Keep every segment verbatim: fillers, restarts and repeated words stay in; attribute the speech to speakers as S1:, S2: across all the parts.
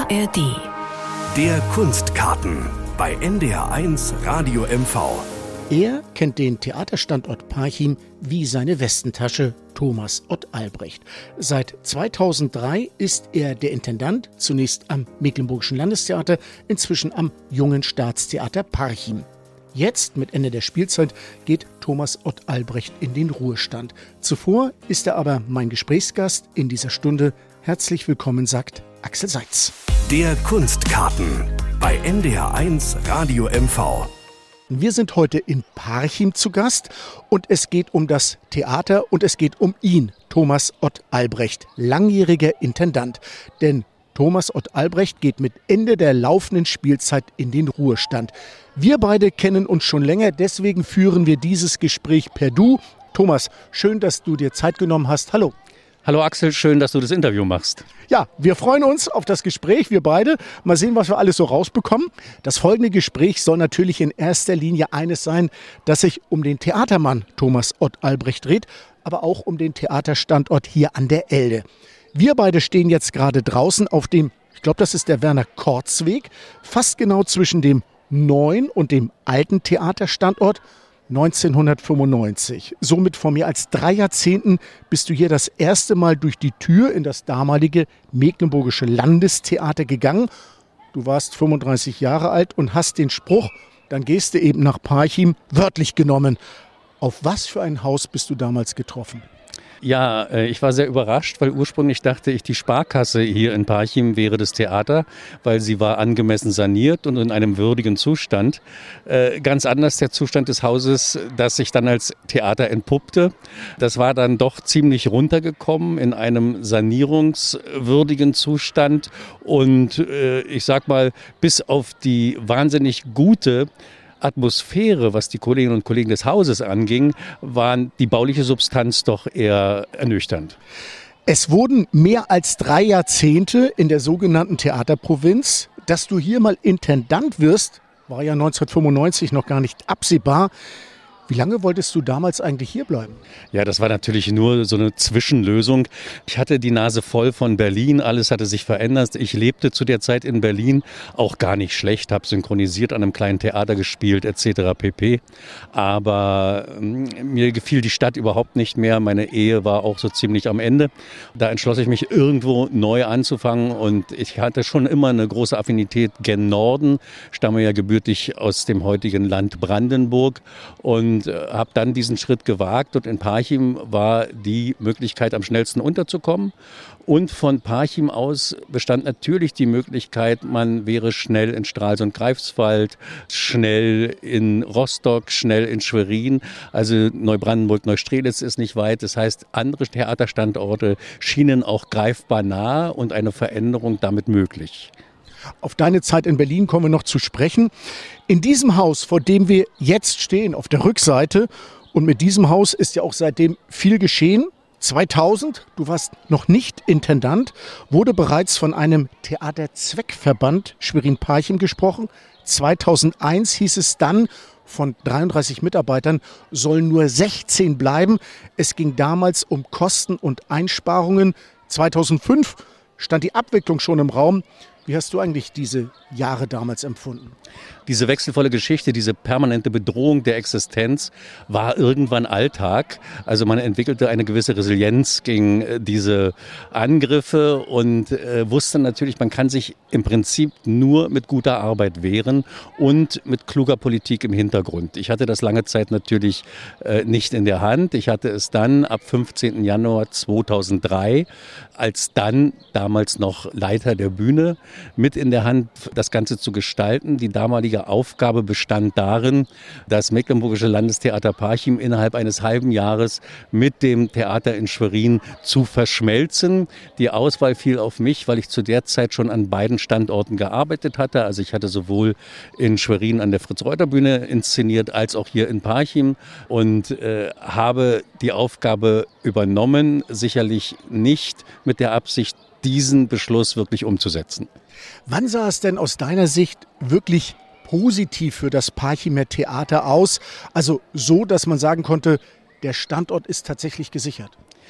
S1: A R D.
S2: Der Kunstkarten bei N D R eins Radio M V.
S3: Er kennt den Theaterstandort Parchim wie seine Westentasche, Thomas Ott Albrecht. Seit zweitausenddrei ist er der Intendant, zunächst am Mecklenburgischen Landestheater, inzwischen am Jungen Staatstheater Parchim. Jetzt, mit Ende der Spielzeit, geht Thomas Ott Albrecht in den Ruhestand. Zuvor ist er aber mein Gesprächsgast in dieser Stunde. Herzlich willkommen, sagt Axel Seitz.
S2: Der Kunstkarten bei N D R eins Radio M V.
S3: Wir sind heute in Parchim zu Gast und es geht um das Theater und es geht um ihn, Thomas Ott Albrecht, langjähriger Intendant. Denn Thomas Ott Albrecht geht mit Ende der laufenden Spielzeit in den Ruhestand. Wir beide kennen uns schon länger, deswegen führen wir dieses Gespräch per Du. Thomas, schön, dass du dir Zeit genommen hast. Hallo.
S4: Hallo Axel, schön, dass du das Interview machst.
S3: Ja, wir freuen uns auf das Gespräch, wir beide. Mal sehen, was wir alles so rausbekommen. Das folgende Gespräch soll natürlich in erster Linie eines sein, das sich um den Theatermann Thomas Ott Albrecht dreht, aber auch um den Theaterstandort hier an der Elde. Wir beide stehen jetzt gerade draußen auf dem, ich glaube, das ist der Werner-Kortz-Weg, fast genau zwischen dem neuen und dem alten Theaterstandort. neunzehnhundertfünfundneunzig. Somit vor mehr als drei Jahrzehnten bist du hier das erste Mal durch die Tür in das damalige Mecklenburgische Landestheater gegangen. Du warst fünfunddreißig Jahre alt und hast den Spruch, dann gehst du eben nach Parchim, wörtlich genommen. Auf was für ein Haus bist du damals getroffen?
S4: Ja, ich war sehr überrascht, weil ursprünglich dachte ich, die Sparkasse hier in Parchim wäre das Theater, weil sie war angemessen saniert und in einem würdigen Zustand. Ganz anders der Zustand des Hauses, das sich dann als Theater entpuppte. Das war dann doch ziemlich runtergekommen in einem sanierungswürdigen Zustand und ich sag mal, bis auf die wahnsinnig gute Atmosphäre, was die Kolleginnen und Kollegen des Hauses anging, war die bauliche Substanz doch eher ernüchternd.
S3: Es wurden mehr als drei Jahrzehnte in der sogenannten Theaterprovinz. Dass du hier mal Intendant wirst, war ja neunzehnhundertfünfundneunzig noch gar nicht absehbar. Wie lange wolltest du damals eigentlich hier bleiben?
S4: Ja, das war natürlich nur so eine Zwischenlösung. Ich hatte die Nase voll von Berlin, alles hatte sich verändert. Ich lebte zu der Zeit in Berlin, auch gar nicht schlecht, habe synchronisiert, an einem kleinen Theater gespielt et cetera pp. Aber ähm, mir gefiel die Stadt überhaupt nicht mehr. Meine Ehe war auch so ziemlich am Ende. Da entschloss ich mich, irgendwo neu anzufangen und ich hatte schon immer eine große Affinität gen Norden, stamme ja gebürtig aus dem heutigen Land Brandenburg und Und habe dann diesen Schritt gewagt und in Parchim war die Möglichkeit, am schnellsten unterzukommen. Und von Parchim aus bestand natürlich die Möglichkeit, man wäre schnell in Stralsund-Greifswald, schnell in Rostock, schnell in Schwerin. Also Neubrandenburg, Neustrelitz ist nicht weit. Das heißt, andere Theaterstandorte schienen auch greifbar nah und eine Veränderung damit möglich.
S3: Auf deine Zeit in Berlin kommen wir noch zu sprechen. In diesem Haus, vor dem wir jetzt stehen, auf der Rückseite, und mit diesem Haus ist ja auch seitdem viel geschehen. zweitausend, du warst noch nicht Intendant, wurde bereits von einem Theaterzweckverband Schwerin-Parchim gesprochen. zweitausendeins hieß es dann, von dreiunddreißig Mitarbeitern sollen nur sechzehn bleiben. Es ging damals um Kosten und Einsparungen. zweitausendfünf stand die Abwicklung schon im Raum. Wie hast du eigentlich diese Jahre damals empfunden?
S4: Diese wechselvolle Geschichte, diese permanente Bedrohung der Existenz war irgendwann Alltag. Also man entwickelte eine gewisse Resilienz gegen diese Angriffe und äh, wusste natürlich, man kann sich im Prinzip nur mit guter Arbeit wehren und mit kluger Politik im Hintergrund. Ich hatte das lange Zeit natürlich äh, nicht in der Hand. Ich hatte es dann ab fünfzehnten Januar zweitausenddrei, als dann damals noch Leiter der Bühne, mit in der Hand, das Ganze zu gestalten. Die damalige Aufgabe bestand darin, das Mecklenburgische Landestheater Parchim innerhalb eines halben Jahres mit dem Theater in Schwerin zu verschmelzen. Die Auswahl fiel auf mich, weil ich zu der Zeit schon an beiden Standorten gearbeitet hatte. Also ich hatte sowohl in Schwerin an der Fritz-Reuter-Bühne inszeniert, als auch hier in Parchim und äh, habe die Aufgabe übernommen, sicherlich nicht mit der Absicht, diesen Beschluss wirklich umzusetzen.
S3: Wann sah es denn aus deiner Sicht wirklich positiv für das Parchimer Theater aus? Also so, dass man sagen konnte, der Standort ist tatsächlich gesichert.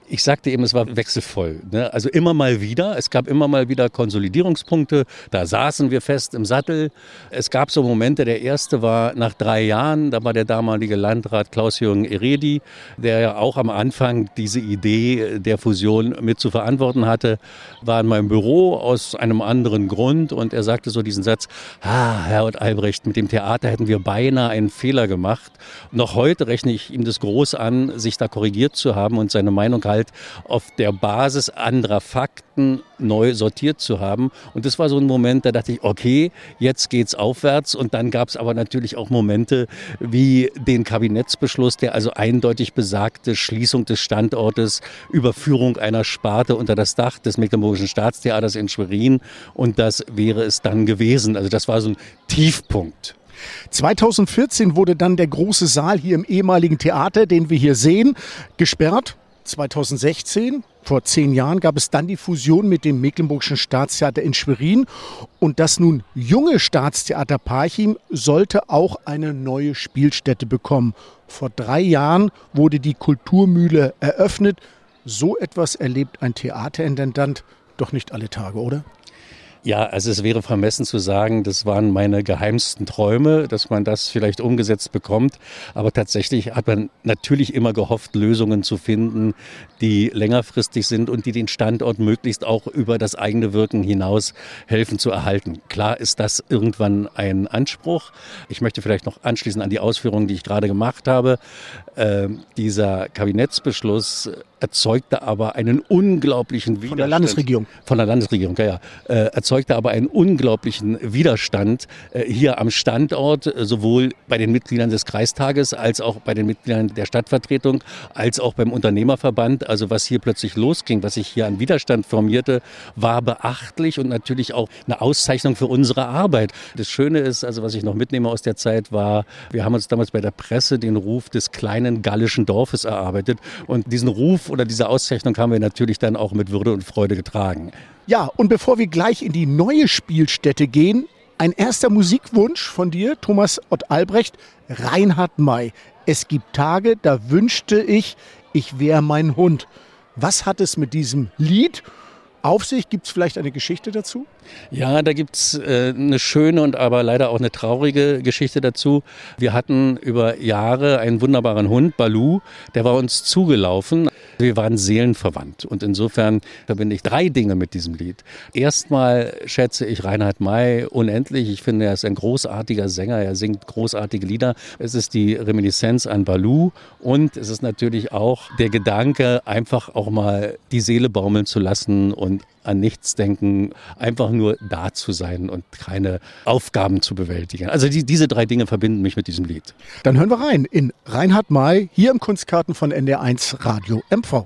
S4: Ich sagte eben, es war wechselvoll. Ne? Also immer mal wieder. Es gab immer mal wieder Konsolidierungspunkte. Da saßen wir fest im Sattel. Es gab so Momente. Der erste war nach drei Jahren. Da war der damalige Landrat Klaus-Jürgen Eredi, der ja auch am Anfang diese Idee der Fusion mit zu verantworten hatte, war in meinem Büro aus einem anderen Grund. Und er sagte so diesen Satz: Ah, Herr Ott Albrecht, mit dem Theater hätten wir beinahe einen Fehler gemacht. Noch heute rechne ich ihm das groß an, sich da korrigiert zu haben und seine Meinung halt auf der Basis anderer Fakten neu sortiert zu haben. Und das war so ein Moment, da dachte ich, okay, jetzt geht's aufwärts. Und dann gab es aber natürlich auch Momente wie den Kabinettsbeschluss, der also eindeutig besagte Schließung des Standortes, Überführung einer Sparte unter das Dach des Mecklenburgischen Staatstheaters in Schwerin. Und das wäre es dann gewesen. Also das war so ein Tiefpunkt.
S3: zweitausendvierzehn wurde dann der große Saal hier im ehemaligen Theater, den wir hier sehen, gesperrt. zweitausendsechzehn, vor zehn Jahren, gab es dann die Fusion mit dem Mecklenburgischen Staatstheater in Schwerin. Und das nun junge Staatstheater Parchim sollte auch eine neue Spielstätte bekommen. Vor drei Jahren wurde die Kulturmühle eröffnet. So etwas erlebt ein Theaterintendant doch nicht alle Tage, oder?
S4: Ja, also es wäre vermessen zu sagen, das waren meine geheimsten Träume, dass man das vielleicht umgesetzt bekommt. Aber tatsächlich hat man natürlich immer gehofft, Lösungen zu finden, die längerfristig sind und die den Standort möglichst auch über das eigene Wirken hinaus helfen zu erhalten. Klar ist das irgendwann ein Anspruch. Ich möchte vielleicht noch anschließen an die Ausführungen, die ich gerade gemacht habe. Äh, dieser Kabinettsbeschluss erzeugte aber einen unglaublichen Widerstand.
S3: Von der Landesregierung.
S4: Von der Landesregierung, ja, ja. Äh, erzeugte aber einen unglaublichen Widerstand äh, hier am Standort, äh, sowohl bei den Mitgliedern des Kreistages als auch bei den Mitgliedern der Stadtvertretung, als auch beim Unternehmerverband. Also was hier plötzlich losging, was sich hier an Widerstand formierte, war beachtlich und natürlich auch eine Auszeichnung für unsere Arbeit. Das Schöne ist, also was ich noch mitnehme aus der Zeit, war, wir haben uns damals bei der Presse den Ruf des kleinen gallischen Dorfes erarbeitet und diesen Ruf oder diese Auszeichnung haben wir natürlich dann auch mit Würde und Freude getragen.
S3: Ja, und bevor wir gleich in die neue Spielstätte gehen, ein erster Musikwunsch von dir, Thomas Ott Albrecht, Reinhard May. Es gibt Tage, da wünschte ich, ich wäre mein Hund. Was hat es mit diesem Lied auf sich? Gibt es vielleicht eine Geschichte dazu?
S4: Ja, da gibt's äh, eine schöne und aber leider auch eine traurige Geschichte dazu. Wir hatten über Jahre einen wunderbaren Hund, Balu, der war uns zugelaufen. Wir waren seelenverwandt und insofern verbinde ich drei Dinge mit diesem Lied. Erstmal schätze ich Reinhard May unendlich. Ich finde, er ist ein großartiger Sänger, er singt großartige Lieder. Es ist die Reminiszenz an Balu und es ist natürlich auch der Gedanke, einfach auch mal die Seele baumeln zu lassen und an nichts denken, einfach nur da zu sein und keine Aufgaben zu bewältigen. Also die, diese drei Dinge verbinden mich mit diesem Lied.
S3: Dann hören wir rein in Reinhard May, hier im Kunstkarten von N D R eins Radio M V.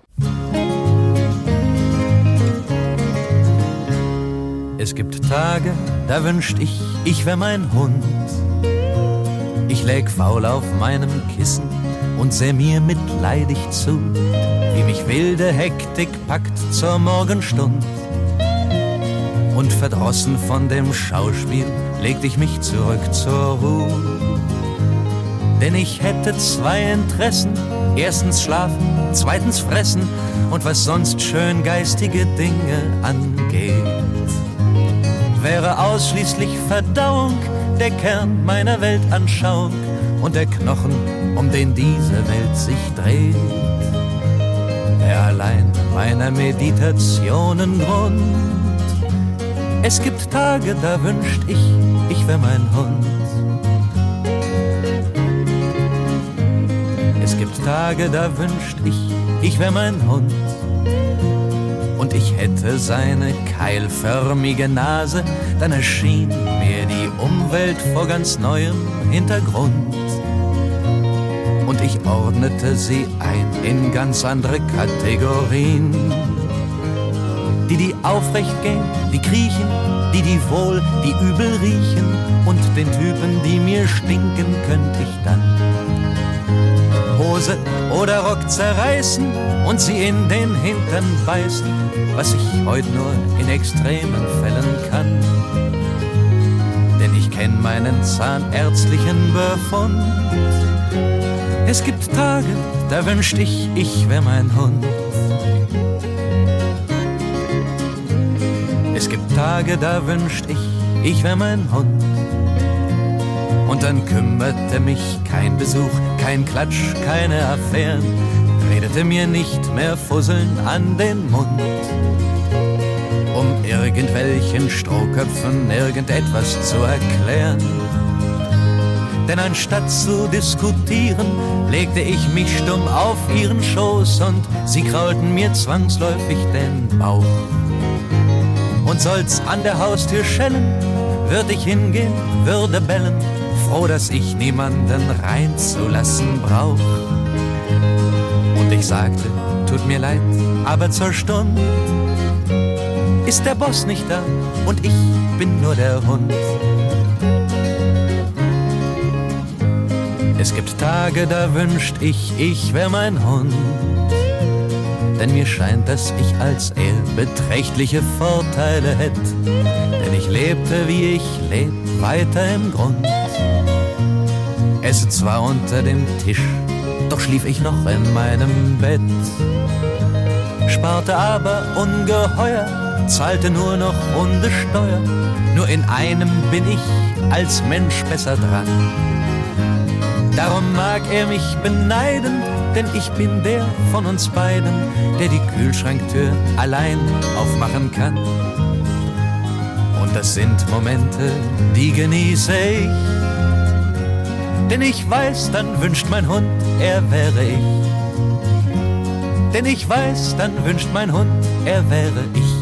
S1: Es gibt Tage, da wünscht ich, ich wär mein Hund. Ich läg faul auf meinem Kissen und säh mir mitleidig zu, wie mich wilde Hektik packt zur Morgenstund. Und verdrossen von dem Schauspiel legte ich mich zurück zur Ruhe. Denn ich hätte zwei Interessen, erstens schlafen, zweitens fressen und was sonst schön geistige Dinge angeht. Wäre ausschließlich Verdauung der Kern meiner Weltanschauung und der Knochen, um den diese Welt sich dreht. Wär allein meiner Meditationen Grund. Es gibt Tage, da wünscht ich, ich wär mein Hund. Es gibt Tage, da wünscht ich, ich wär mein Hund. Und ich hätte seine keilförmige Nase, dann erschien mir die Umwelt vor ganz neuem Hintergrund. Und ich ordnete sie ein in ganz andere Kategorien. Die, die aufrecht gehen, die kriechen, die, die wohl, die übel riechen. Und den Typen, die mir stinken, könnte ich dann Hose oder Rock zerreißen und sie in den Hintern beißen, was ich heute nur in extremen Fällen kann. Denn ich kenn meinen zahnärztlichen Befund. Es gibt Tage, da wünscht ich, ich wär mein Hund. Tage, da wünscht ich, ich wär mein Hund. Und dann kümmerte mich kein Besuch, kein Klatsch, keine Affären, redete mir nicht mehr Fusseln an den Mund, um irgendwelchen Strohköpfen irgendetwas zu erklären. Denn anstatt zu diskutieren, legte ich mich stumm auf ihren Schoß und sie kraulten mir zwangsläufig den Bauch. Und soll's an der Haustür schellen, würd ich hingehen, würde bellen, froh, dass ich niemanden reinzulassen brauch. Und ich sagte, tut mir leid, aber zur Stund ist der Boss nicht da und ich bin nur der Hund. Es gibt Tage, da wünscht ich, ich wär mein Hund. Denn mir scheint, dass ich als er beträchtliche Vorteile hätt. Denn ich lebte, wie ich leb, weiter im Grund. Esse zwar unter dem Tisch, doch schlief ich noch in meinem Bett. Sparte aber ungeheuer, zahlte nur noch Hundesteuer. Nur in einem bin ich als Mensch besser dran. Darum mag er mich beneiden, denn ich bin der von uns beiden, der die Kühlschranktür allein aufmachen kann. Und das sind Momente, die genieße ich, denn ich weiß, dann wünscht mein Hund, er wäre ich. Denn ich weiß, dann wünscht mein Hund, er wäre ich.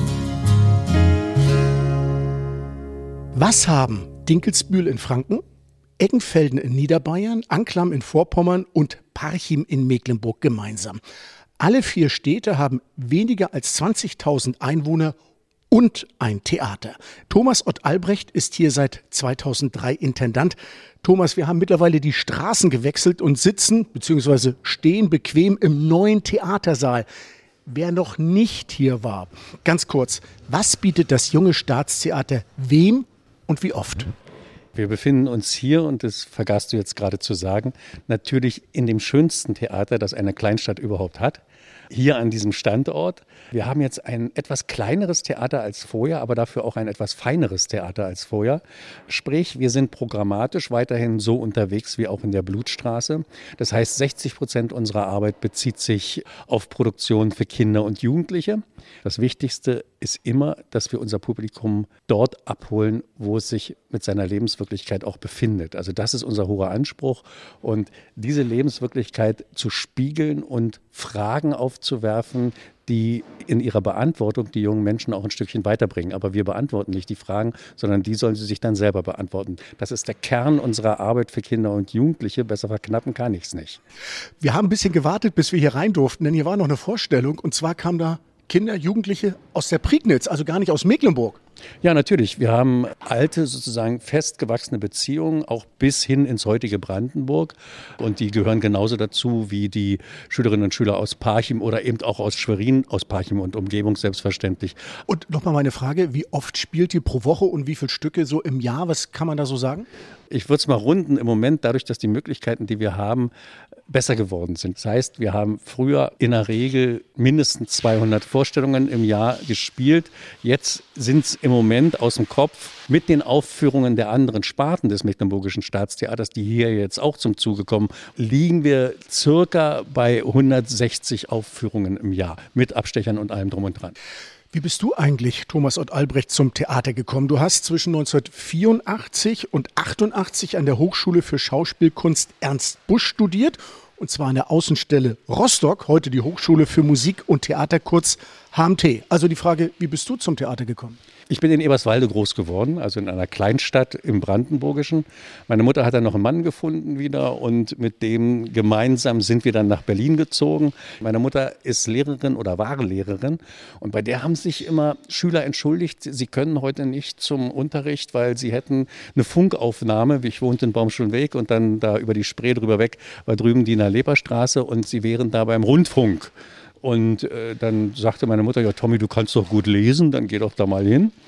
S3: Was haben Dinkelsbühl in Franken, Eggenfelden in Niederbayern, Anklam in Vorpommern und Parchim in Mecklenburg gemeinsam? Alle vier Städte haben weniger als zwanzigtausend Einwohner und ein Theater. Thomas Ott Albrecht ist hier seit zweitausenddrei Intendant. Thomas, wir haben mittlerweile die Straßen gewechselt und sitzen bzw. stehen bequem im neuen Theatersaal. Wer noch nicht hier war, ganz kurz, was bietet das junge Staatstheater wem und wie oft?
S4: Wir befinden uns hier, und das vergaßt du jetzt gerade zu sagen, natürlich in dem schönsten Theater, das eine Kleinstadt überhaupt hat. Hier an diesem Standort. Wir haben jetzt ein etwas kleineres Theater als vorher, aber dafür auch ein etwas feineres Theater als vorher. Sprich, wir sind programmatisch weiterhin so unterwegs wie auch in der Blutstraße. Das heißt, sechzig Prozent unserer Arbeit bezieht sich auf Produktion für Kinder und Jugendliche. Das Wichtigste ist immer, dass wir unser Publikum dort abholen, wo es sich mit seiner Lebenswirklichkeit auch befindet. Also das ist unser hoher Anspruch. Und diese Lebenswirklichkeit zu spiegeln und Fragen aufzuwerfen, die in ihrer Beantwortung die jungen Menschen auch ein Stückchen weiterbringen. Aber wir beantworten nicht die Fragen, sondern die sollen sie sich dann selber beantworten. Das ist der Kern unserer Arbeit für Kinder und Jugendliche. Besser verknappen kann ich es nicht.
S3: Wir haben ein bisschen gewartet, bis wir hier rein durften, denn hier war noch eine Vorstellung. Und zwar kamen da Kinder, Jugendliche aus der Prignitz, also gar nicht aus Mecklenburg.
S4: Ja, natürlich. Wir haben alte, sozusagen festgewachsene Beziehungen, auch bis hin ins heutige Brandenburg. Und die gehören genauso dazu wie die Schülerinnen und Schüler aus Parchim oder eben auch aus Schwerin, aus Parchim und Umgebung selbstverständlich.
S3: Und nochmal meine Frage, wie oft spielt ihr pro Woche und wie viele Stücke so im Jahr? Was kann man da so sagen?
S4: Ich würde es mal runden im Moment, dadurch, dass die Möglichkeiten, die wir haben, besser geworden sind. Das heißt, wir haben früher in der Regel mindestens zweihundert Vorstellungen im Jahr gespielt. Jetzt sind es im Moment aus dem Kopf mit den Aufführungen der anderen Sparten des Mecklenburgischen Staatstheaters, die hier jetzt auch zum Zuge kommen, liegen wir circa bei hundertsechzig Aufführungen im Jahr mit Abstechern und allem drum und dran.
S3: Wie bist du eigentlich, Thomas Ott Albrecht, zum Theater gekommen? Du hast zwischen neunzehnhundertvierundachtzig und achtundachtzig an der Hochschule für Schauspielkunst Ernst Busch studiert, und zwar an der Außenstelle Rostock, heute die Hochschule für Musik und Theater, kurz H M T. Also die Frage, wie bist du zum Theater gekommen?
S4: Ich bin in Eberswalde groß geworden, also in einer Kleinstadt im Brandenburgischen. Meine Mutter hat dann noch einen Mann gefunden wieder und mit dem gemeinsam sind wir dann nach Berlin gezogen. Meine Mutter ist Lehrerin oder war Lehrerin und bei der haben sich immer Schüler entschuldigt, sie können heute nicht zum Unterricht, weil sie hätten eine Funkaufnahme. Ich wohnte in Baumschulenweg und dann da über die Spree drüber weg war drüben die Leperstraße und sie wären da beim Rundfunk. Und äh, dann sagte meine Mutter, ja Tommy, du kannst doch gut lesen, dann geh doch da mal hin.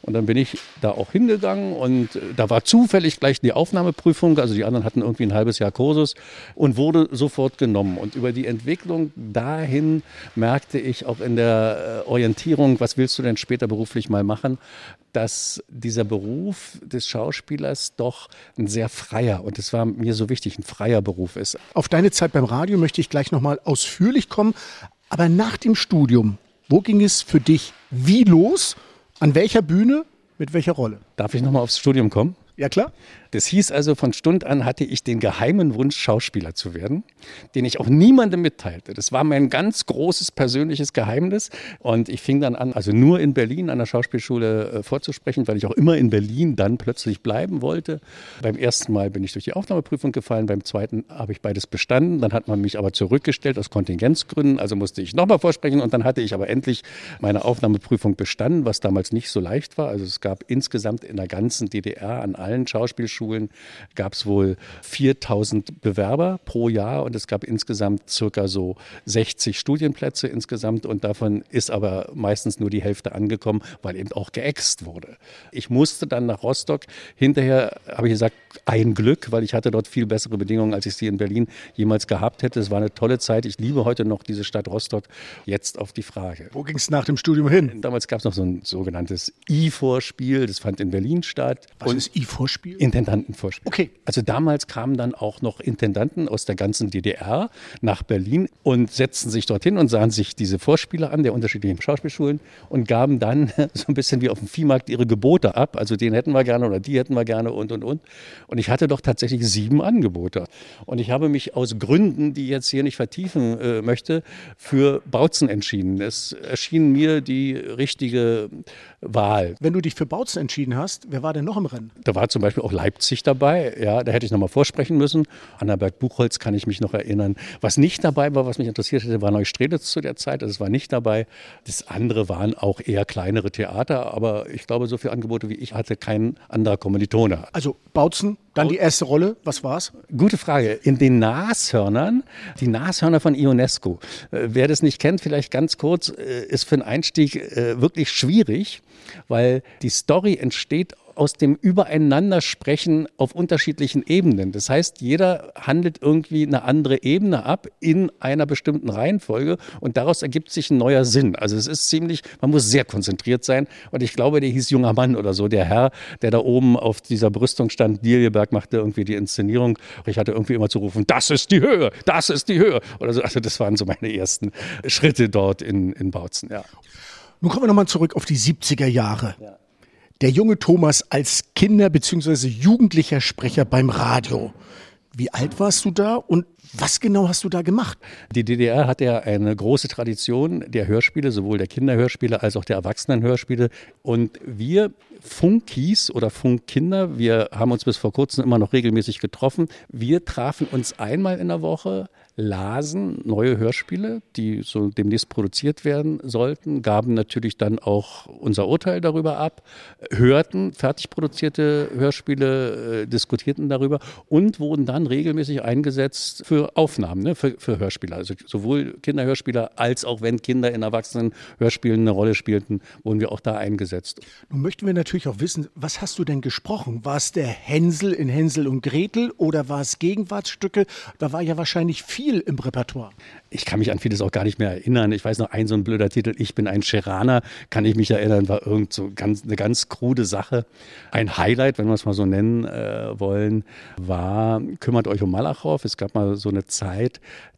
S4: Und dann bin ich da auch hingegangen und da war zufällig gleich die Aufnahmeprüfung, also die anderen hatten irgendwie ein halbes Jahr Kursus und wurde sofort genommen. Und über die Entwicklung dahin merkte ich auch in der Orientierung, was willst du denn später beruflich mal machen, dass dieser Beruf des Schauspielers doch ein sehr freier, und das war mir so wichtig, ein freier Beruf ist.
S3: Auf deine Zeit beim Radio möchte ich gleich nochmal ausführlich kommen. Aber nach dem Studium, wo ging es für dich wie los? An welcher Bühne? Mit welcher Rolle?
S4: Darf ich nochmal aufs Studium kommen?
S3: Ja, klar.
S4: Das hieß also, von Stund an hatte ich den geheimen Wunsch, Schauspieler zu werden, den ich auch niemandem mitteilte. Das war mein ganz großes persönliches Geheimnis. Und ich fing dann an, also nur in Berlin an der Schauspielschule äh, vorzusprechen, weil ich auch immer in Berlin dann plötzlich bleiben wollte. Beim ersten Mal bin ich durch die Aufnahmeprüfung gefallen, beim zweiten habe ich beides bestanden. Dann hat man mich aber zurückgestellt aus Kontingenzgründen, also musste ich nochmal vorsprechen. Und dann hatte ich aber endlich meine Aufnahmeprüfung bestanden, was damals nicht so leicht war. Also es gab insgesamt in der ganzen D D R an allen Schauspielschulen gab es wohl viertausend Bewerber pro Jahr und es gab insgesamt circa so sechzig Studienplätze insgesamt und davon ist aber meistens nur die Hälfte angekommen, weil eben auch geäxt wurde. Ich musste dann nach Rostock. Hinterher habe ich gesagt, ein Glück, weil ich hatte dort viel bessere Bedingungen, als ich sie in Berlin jemals gehabt hätte. Es war eine tolle Zeit. Ich liebe heute noch diese Stadt Rostock. Jetzt auf die Frage.
S3: Wo ging es nach dem Studium hin?
S4: Damals gab es noch so ein sogenanntes I-Vorspiel. Das fand in Berlin statt.
S3: Was und ist I-Vorspiel?
S4: Intendantenvorspiel.
S3: Okay.
S4: Also damals kamen dann auch noch Intendanten aus der ganzen D D R nach Berlin und setzten sich dorthin und sahen sich diese Vorspiele an, der unterschiedlichen Schauspielschulen und gaben dann so ein bisschen wie auf dem Viehmarkt ihre Gebote ab. Also den hätten wir gerne oder die hätten wir gerne und, und, und. Und ich hatte doch tatsächlich sieben Angebote. Und ich habe mich aus Gründen, die ich jetzt hier nicht vertiefen äh, möchte, für Bautzen entschieden. Es erschien mir die richtige Wahl.
S3: Wenn du dich für Bautzen entschieden hast, wer war denn noch im Rennen?
S4: Da war zum Beispiel auch Leipzig dabei. Ja, da hätte ich nochmal vorsprechen müssen. Annaberg-Buchholz kann ich mich noch erinnern. Was nicht dabei war, was mich interessiert hätte, war Neustrelitz zu der Zeit. Also es war nicht dabei. Das andere waren auch eher kleinere Theater. Aber ich glaube, so viele Angebote wie ich hatte kein anderer Kommilitone.
S3: Also Bautzen, dann die erste Rolle. Was war's?
S4: Gute Frage. In den Nashörnern, die Nashörner von Ionesco. Äh, wer das nicht kennt, vielleicht ganz kurz, äh, ist für einen Einstieg äh, wirklich schwierig, weil die Story entsteht aus dem Übereinandersprechen auf unterschiedlichen Ebenen. Das heißt, jeder handelt irgendwie eine andere Ebene ab in einer bestimmten Reihenfolge und daraus ergibt sich ein neuer Sinn. Also es ist ziemlich, man muss sehr konzentriert sein und ich glaube, der hieß Junger Mann oder so, der Herr, der da oben auf dieser Brüstung stand, Diljeberg machte irgendwie die Inszenierung. Ich hatte irgendwie immer zu rufen, das ist die Höhe, das ist die Höhe. Oder so. Also das waren so meine ersten Schritte dort in, in Bautzen. Ja.
S3: Nun kommen wir nochmal zurück auf die siebziger Jahre.
S4: Ja.
S3: Der junge Thomas als Kinder- bzw. jugendlicher Sprecher beim Radio. Wie alt warst du da und was genau hast du da gemacht?
S4: Die D D R hat ja eine große Tradition der Hörspiele, sowohl der Kinderhörspiele als auch der Erwachsenenhörspiele. Und wir Funkis oder Funkkinder, wir haben uns bis vor kurzem immer noch regelmäßig getroffen. Wir trafen uns einmal in der Woche, lasen neue Hörspiele, die so demnächst produziert werden sollten, gaben natürlich dann auch unser Urteil darüber ab, hörten fertig produzierte Hörspiele, äh, diskutierten darüber und wurden dann regelmäßig eingesetzt für Aufnahmen, ne, für, für Hörspieler. Also sowohl Kinderhörspieler als auch wenn Kinder in Erwachsenenhörspielen eine Rolle spielten, wurden wir auch da eingesetzt.
S3: Nun möchten wir natürlich auch wissen, was hast du denn gesprochen? War es der Hänsel in Hänsel und Gretel oder war es Gegenwartsstücke? Da war ja wahrscheinlich viel im Repertoire.
S4: Ich kann mich an vieles auch gar nicht mehr erinnern. Ich weiß noch, ein so ein blöder Titel, Ich bin ein Scheraner, kann ich mich erinnern, war irgend so ganz, eine ganz krude Sache. Ein Highlight, wenn wir es mal so nennen äh, wollen, war Kümmert euch um Malachow. Es gab mal so eine Zeit,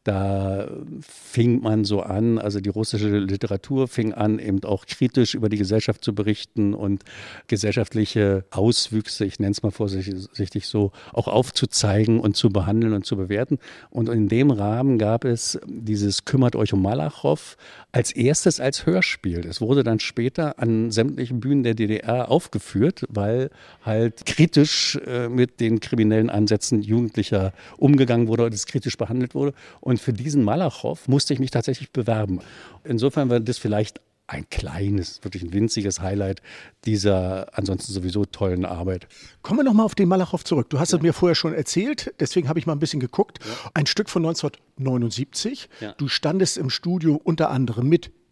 S4: da fing man so an, also die russische Literatur fing an, eben auch kritisch über die Gesellschaft zu berichten und gesellschaftliche Auswüchse, ich nenne es mal vorsichtig so, auch aufzuzeigen und zu behandeln und zu bewerten. Und in dem Rahmen gab es dieses Kümmert euch um Malachow als erstes als Hörspiel. Es wurde dann später an sämtlichen Bühnen der D D R aufgeführt, weil halt kritisch äh, mit den kriminellen Ansätzen Jugendlicher umgegangen wurde und es kritisch behandelt wurde. Und für diesen Malachow musste ich mich tatsächlich bewerben. Insofern war das vielleicht ein kleines, wirklich ein winziges Highlight dieser ansonsten sowieso tollen Arbeit.
S3: Kommen wir nochmal auf den Malachow zurück. Du hast es mir vorher schon erzählt, deswegen habe ich mal ein bisschen geguckt. Ja. Ein Stück von neunzehnhundertneunundsiebzig. Ja. Du standest im Studio unter anderem mit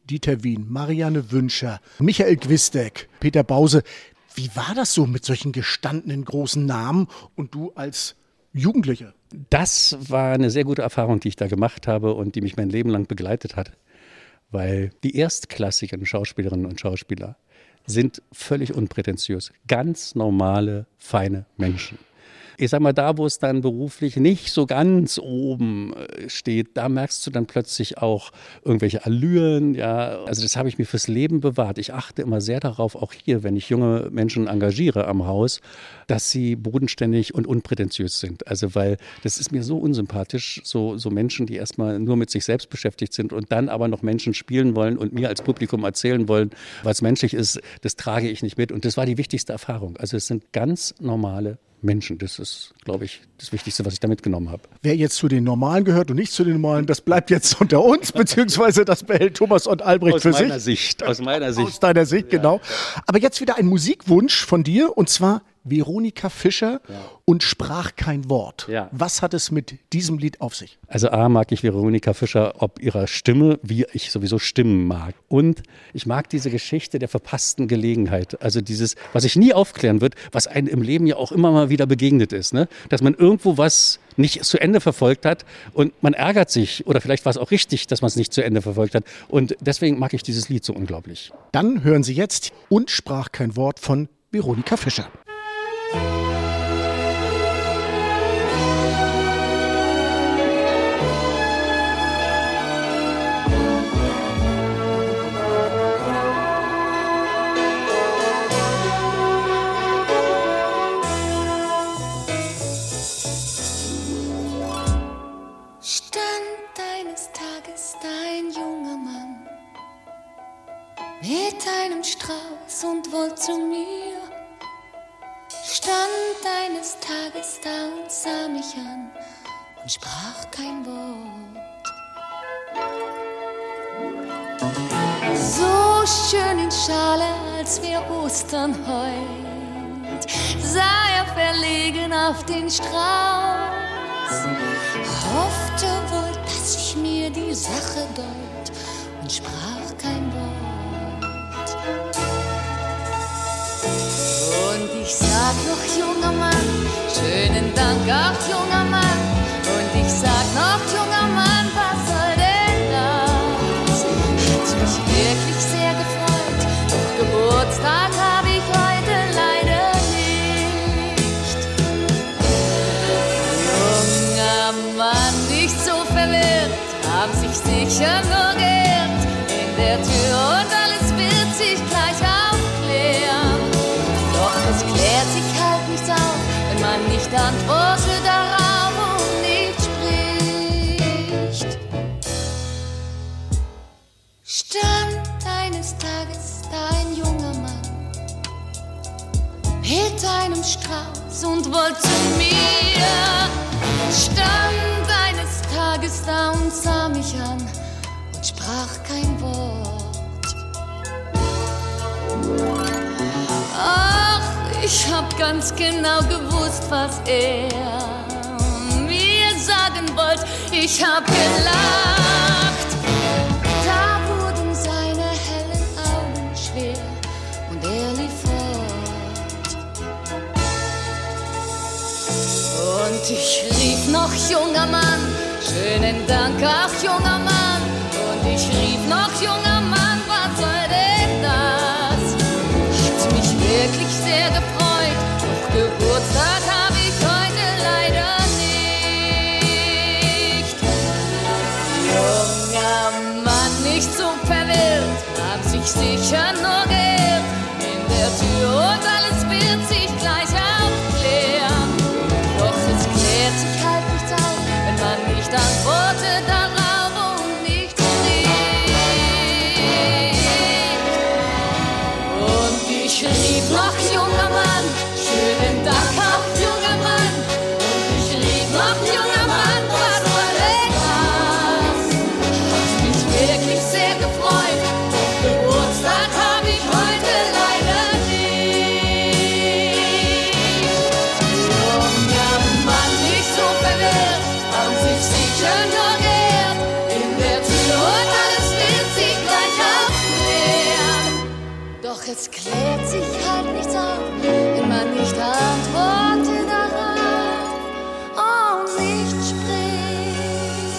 S3: Dieter Wien, Marianne Wünscher, Michael Gwisdek, Peter Bause. Wie war das so mit solchen gestandenen großen Namen und du als Jugendlicher?
S4: Das war eine sehr gute Erfahrung, die ich da gemacht habe und die mich mein Leben lang begleitet hat. Weil die erstklassigen Schauspielerinnen und Schauspieler sind völlig unprätentiös. Ganz normale, feine Menschen. Ich sag mal, da, wo es dann beruflich nicht so ganz oben steht, da merkst du dann plötzlich auch irgendwelche Allüren. Ja, also das habe ich mir fürs Leben bewahrt. Ich achte immer sehr darauf, auch hier, wenn ich junge Menschen engagiere am Haus, dass sie bodenständig und unprätentiös sind. Also weil das ist mir so unsympathisch, so, so Menschen, die erstmal nur mit sich selbst beschäftigt sind und dann aber noch Menschen spielen wollen und mir als Publikum erzählen wollen, was menschlich ist, das trage ich nicht mit. Und das war die wichtigste Erfahrung. Also es sind ganz normale Menschen. Das ist, glaube ich, das Wichtigste, was ich da mitgenommen habe.
S3: Wer jetzt zu den Normalen gehört und nicht zu den Normalen, das bleibt jetzt unter uns, beziehungsweise das behält Thomas und Albrecht
S4: aus
S3: für
S4: meiner
S3: sich.
S4: Sicht, aus meiner Sicht.
S3: Aus deiner Sicht, ja, genau. Aber jetzt wieder ein Musikwunsch von dir, und zwar Veronika Fischer, ja, und Sprach kein Wort.
S4: Ja.
S3: Was hat es mit diesem Lied auf sich?
S4: Also A, mag ich Veronika Fischer ob ihrer Stimme, wie ich sowieso Stimmen mag. Und ich mag diese Geschichte der verpassten Gelegenheit. Also dieses, was sich nie aufklären wird, was einem im Leben ja auch immer mal wieder begegnet ist. Ne? Dass man irgendwo was nicht zu Ende verfolgt hat und man ärgert sich. Oder vielleicht war es auch richtig, dass man es nicht zu Ende verfolgt hat. Und deswegen mag ich dieses Lied so unglaublich.
S3: Dann hören Sie jetzt Und sprach kein Wort von Veronika Fischer.
S5: Mit einem Strauß und wollte zu mir, stand eines Tages da und sah mich an und sprach kein Wort. So schön in Schale, als wir Ostern heut, sah er verlegen auf den Strauß, hoffte wohl, dass ich mir die Sache deut und sprach kein Wort. Und ich sag noch, junger Mann, schönen Dank, auch junger Mann. Und ich sag noch, junger Mann, was soll denn das? Hat mich wirklich sehr gefreut, doch Geburtstag hab ich heute leider nicht. Junger Mann, nicht so verwirrt, haben sich sicher nur geirrt in der Tür und alles wird sich gleich aufklären. Doch es klärt sich halt nichts auf, wenn man nicht antwortet darauf und nicht spricht. Stand eines Tages da ein junger Mann mit einem Strauß und wollte zu mir. Stand eines Tages da und sah mich an und sprach kein Wort. Ach, ich hab ganz genau gewusst, was er mir sagen wollte. Ich hab gelacht. Da wurden seine hellen Augen schwer und er lief fort. Und ich rief noch, junger Mann, schönen Dank, ach junger Mann. Und ich rief noch, junger Mann, was soll denn das? Hat mich wirklich sehr gefreut, doch Geburtstag hab ich heute leider nicht. Junger Mann, nicht so verwirrt, hab sich sicher nur geirrt in der Tür und alles wird sich gleich aufklären. Doch es klärt sich halt nichts auf, wenn man nicht antwortet darauf und nicht spricht. Und ich rief noch, junger Mann, schönen Dank, auch junger Mann. Und ich rief noch, junger Mann, was soll denn das? Hat mich wirklich sehr gefreut, auf Geburtstag hab ich Doch es klärt sich halt nichts auf, wenn man nicht antwortet darauf und nicht spricht.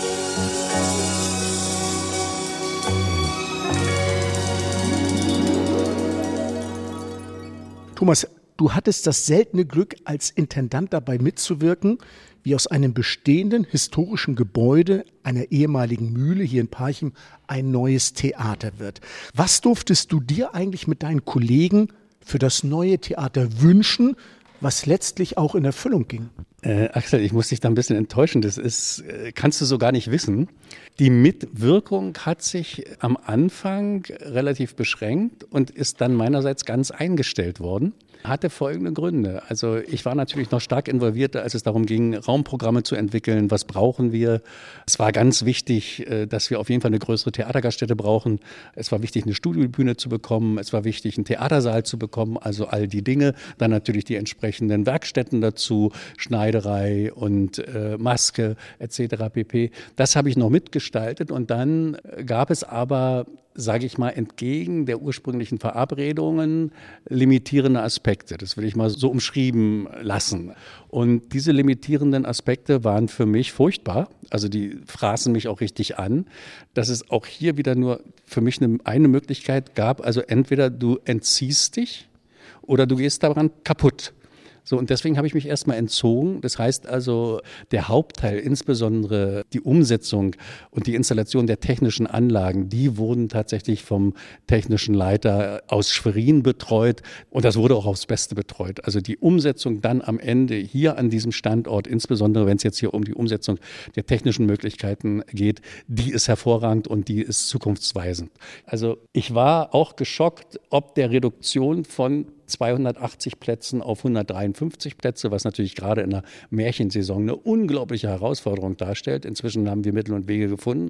S3: Thomas, du hattest das seltene Glück, als Intendant dabei mitzuwirken, wie aus einem bestehenden historischen Gebäude einer ehemaligen Mühle hier in Parchim ein neues Theater wird. Was durftest du dir eigentlich mit deinen Kollegen für das neue Theater wünschen, was letztlich auch in Erfüllung ging?
S4: Äh, Axel, ich muss dich da ein bisschen enttäuschen. Das ist, äh, kannst du so gar nicht wissen. Die Mitwirkung hat sich am Anfang relativ beschränkt und ist dann meinerseits ganz eingestellt worden. Hatte folgende Gründe. Also ich war natürlich noch stark involviert, als es darum ging, Raumprogramme zu entwickeln. Was brauchen wir? Es war ganz wichtig, dass wir auf jeden Fall eine größere Theatergaststätte brauchen. Es war wichtig, eine Studiobühne zu bekommen. Es war wichtig, einen Theatersaal zu bekommen. Also all die Dinge. Dann natürlich die entsprechenden Werkstätten dazu, Schneiderei und äh, Maske et cetera pp. Das habe ich noch mitgestaltet. Und dann gab es aber, sage ich mal, entgegen der ursprünglichen Verabredungen limitierende Aspekte. Das will ich mal so umschrieben lassen. Und diese limitierenden Aspekte waren für mich furchtbar. Also die fraßen mich auch richtig an, dass es auch hier wieder nur für mich eine, eine Möglichkeit gab. Also entweder du entziehst dich oder du gehst daran kaputt. So, und deswegen habe ich mich erstmal entzogen. Das heißt also, der Hauptteil, insbesondere die Umsetzung und die Installation der technischen Anlagen, die wurden tatsächlich vom technischen Leiter aus Schwerin betreut. Und das wurde auch aufs Beste betreut. Also die Umsetzung dann am Ende hier an diesem Standort, insbesondere wenn es jetzt hier um die Umsetzung der technischen Möglichkeiten geht, die ist hervorragend und die ist zukunftsweisend. Also ich war auch geschockt, ob der Reduktion von zweihundertachtzig Plätzen auf hundertdreiundfünfzig Plätze, was natürlich gerade in der Märchensaison eine unglaubliche Herausforderung darstellt. Inzwischen haben wir Mittel und Wege gefunden.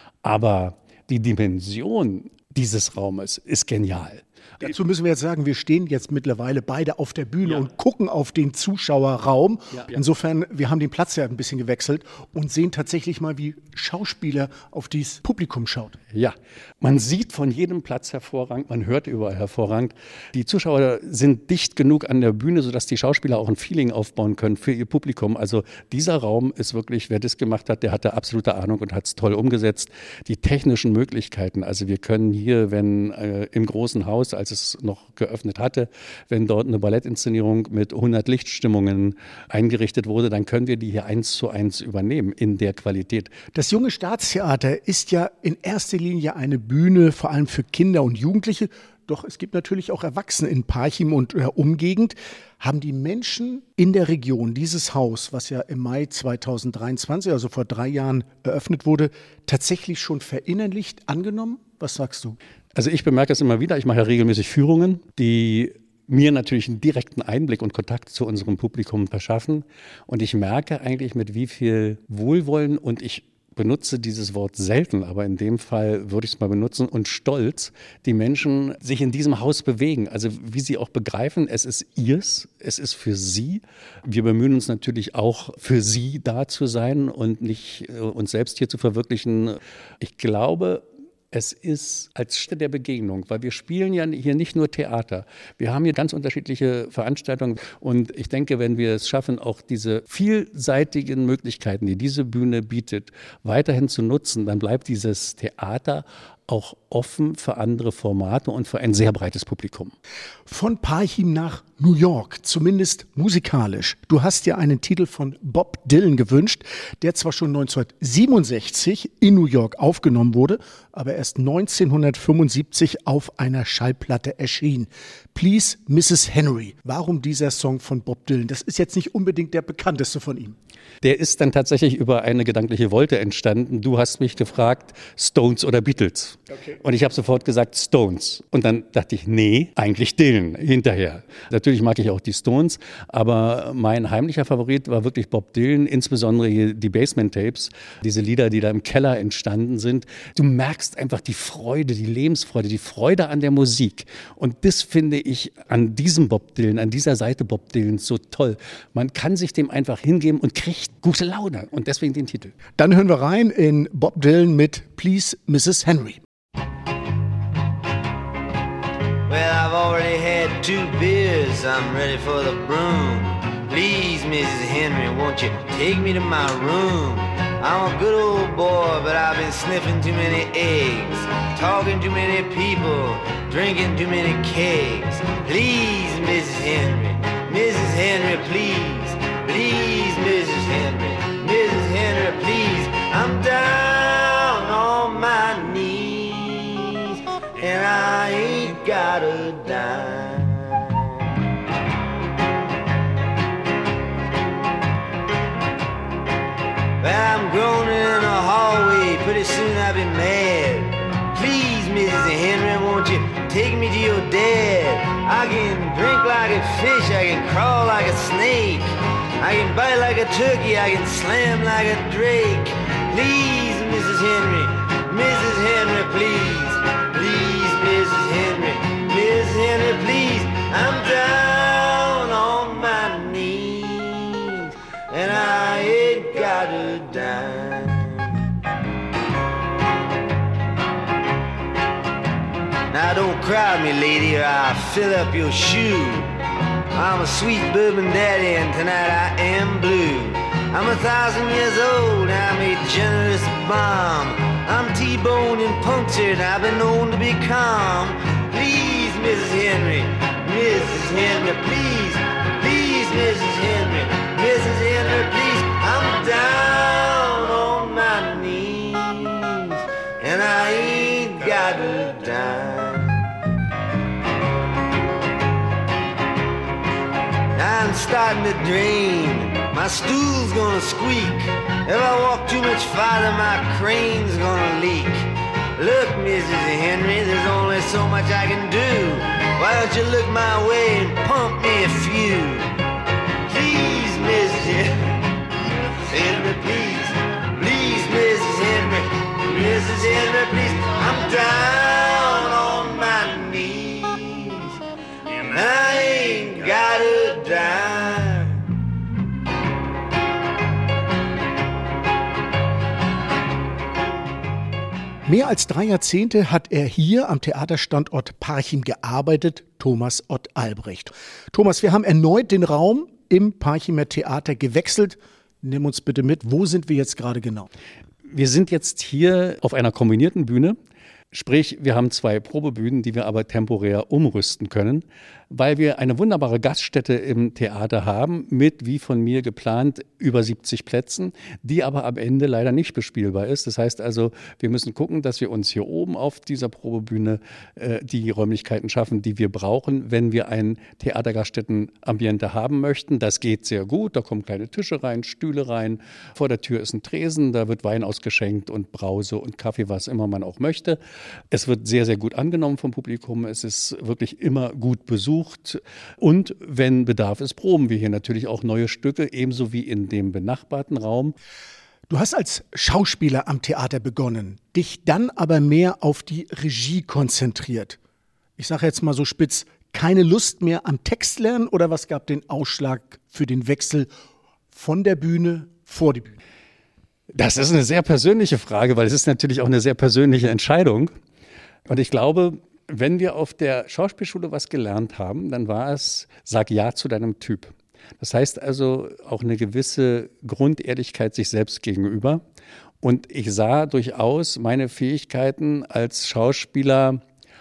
S4: Aber die Dimension dieses Raumes ist genial.
S3: Dazu müssen wir jetzt sagen, wir stehen jetzt mittlerweile beide auf der Bühne
S4: Ja.
S3: und gucken auf den Zuschauerraum.
S4: Ja.
S3: Insofern, wir haben den Platz ja ein bisschen gewechselt und sehen tatsächlich mal, wie Schauspieler auf dieses Publikum schaut.
S4: Ja, man sieht von jedem Platz hervorragend, man hört überall hervorragend. Die Zuschauer sind dicht genug an der Bühne, sodass die Schauspieler auch ein Feeling aufbauen können für ihr Publikum. Also dieser Raum ist wirklich, wer das gemacht hat, der hatte absolute Ahnung und hat es toll umgesetzt. Die technischen Möglichkeiten, also wir können hier, wenn äh, im großen Haus, als es noch geöffnet hatte, wenn dort eine Ballettinszenierung mit hundert Lichtstimmungen eingerichtet wurde, dann können wir die hier eins zu eins übernehmen in der Qualität.
S3: Das Junge Staatstheater ist ja in erster Linie eine Bühne, vor allem für Kinder und Jugendliche. Doch es gibt natürlich auch Erwachsene in Parchim und äh, Umgegend. Haben die Menschen in der Region dieses Haus, was ja im Mai zweitausenddreiundzwanzig, also vor drei Jahren, eröffnet wurde, tatsächlich schon verinnerlicht, angenommen? Was sagst du?
S4: Also ich bemerke es immer wieder, ich mache ja regelmäßig Führungen, die mir natürlich einen direkten Einblick und Kontakt zu unserem Publikum verschaffen. Und ich merke eigentlich, mit wie viel Wohlwollen, und ich benutze dieses Wort selten, aber in dem Fall würde ich es mal benutzen, und Stolz, die Menschen sich in diesem Haus bewegen. Also wie sie auch begreifen, es ist ihrs, es ist für sie. Wir bemühen uns natürlich auch, für sie da zu sein und nicht äh, uns selbst hier zu verwirklichen. Ich glaube, es ist als Stätte der Begegnung, weil wir spielen ja hier nicht nur Theater. Wir haben hier ganz unterschiedliche Veranstaltungen und ich denke, wenn wir es schaffen, auch diese vielseitigen Möglichkeiten, die diese Bühne bietet, weiterhin zu nutzen, dann bleibt dieses Theater auch offen für andere Formate und für ein sehr breites Publikum.
S3: Von Parchim nach New York, zumindest musikalisch. Du hast dir einen Titel von Bob Dylan gewünscht, der zwar schon neunzehnhundertsiebenundsechzig in New York aufgenommen wurde, aber erst neunzehnhundertfünfundsiebzig auf einer Schallplatte erschien. Please, Missus Henry. Warum dieser Song von Bob Dylan? Das ist jetzt nicht unbedingt der bekannteste von ihm.
S4: Der ist dann tatsächlich über eine gedankliche Wolte entstanden. Du hast mich gefragt, Stones oder Beatles? Okay. Und ich habe sofort gesagt Stones. Und dann dachte ich, nee, eigentlich Dylan hinterher. Natürlich mag ich auch die Stones, aber mein heimlicher Favorit war wirklich Bob Dylan, insbesondere hier die Basement-Tapes, diese Lieder, die da im Keller entstanden sind. Du merkst einfach die Freude, die Lebensfreude, die Freude an der Musik. Und das finde ich an diesem Bob Dylan, an dieser Seite Bob Dylans so toll. Man kann sich dem einfach hingeben und kriegt gute Laune und deswegen den Titel.
S3: Dann hören wir rein in Bob Dylan mit Please, Missus Henry.
S6: Well, I've already had two beers, I'm ready for the broom. Please, Missus Henry, won't you take me to my room? I'm a good old boy, but I've been sniffing too many eggs, talking too many people, drinking too many kegs. Please, Missus Henry, Missus Henry, please, please, Missus Henry, Missus Henry, please. I'm down on my knees, and I ain't got a dime. Well, I'm groaning in a hallway, pretty soon I'll be mad. Please, Missus Henry, won't you take me to your dad? I can drink like a fish, I can crawl like a snake, I can bite like a turkey, I can slam like a drake. Please, Missus Henry, Missus Henry, please, please, Missus Henry, Missus Henry, please. I'm down on my knees, and I ain't got a dime. Now don't crowd me, lady, or I'll fill up your shoe. I'm a sweet bourbon daddy, and tonight I am blue. I'm a thousand years old, I'm a generous bomb. I'm T-boned and punctured, I've been known to be calm. Please, Missus Henry, Missus Henry, please, please, Missus Henry, Missus Henry, please. I'm down on my knees, and I ain't got a dime. I'm starting to drain, my stool's gonna squeak. If I walk too much farther, my crane's gonna leak. Look, Missus Henry, there's only so much I can do. Why don't you look my way and pump me a few? Please, Missus Henry, please, please, Missus Henry, Missus Henry, please. I'm down on my knees, and I ain't got a dime.
S3: Mehr als drei Jahrzehnte hat er hier am Theaterstandort Parchim gearbeitet, Thomas Ott Albrecht. Thomas, wir haben erneut den Raum im Parchimer Theater gewechselt. Nimm uns bitte mit, wo sind wir jetzt gerade genau?
S4: Wir sind jetzt hier auf einer kombinierten Bühne. Sprich, wir haben zwei Probebühnen, die wir aber temporär umrüsten können, weil wir eine wunderbare Gaststätte im Theater haben mit, wie von mir geplant, über siebzig Plätzen, die aber am Ende leider nicht bespielbar ist. Das heißt also, wir müssen gucken, dass wir uns hier oben auf dieser Probebühne äh, die Räumlichkeiten schaffen, die wir brauchen, wenn wir ein Theatergaststättenambiente haben möchten. Das geht sehr gut, da kommen kleine Tische rein, Stühle rein, vor der Tür ist ein Tresen, da wird Wein ausgeschenkt und Brause und Kaffee, was immer man auch möchte. Es wird sehr, sehr gut angenommen vom Publikum. Es ist wirklich immer gut besucht. Und wenn Bedarf ist, proben wir hier natürlich auch neue Stücke, ebenso wie in dem benachbarten Raum.
S3: Du hast als Schauspieler am Theater begonnen, dich dann aber mehr auf die Regie konzentriert. Ich sage jetzt mal so spitz, keine Lust mehr am Text lernen, oder was gab den Ausschlag für den Wechsel von der Bühne vor die Bühne?
S4: Das ist eine sehr persönliche Frage, weil es ist natürlich auch eine sehr persönliche Entscheidung. Und ich glaube, wenn wir auf der Schauspielschule was gelernt haben, dann war es, sag ja zu deinem Typ. Das heißt also auch eine gewisse Grundehrlichkeit sich selbst gegenüber. Und ich sah durchaus meine Fähigkeiten als Schauspieler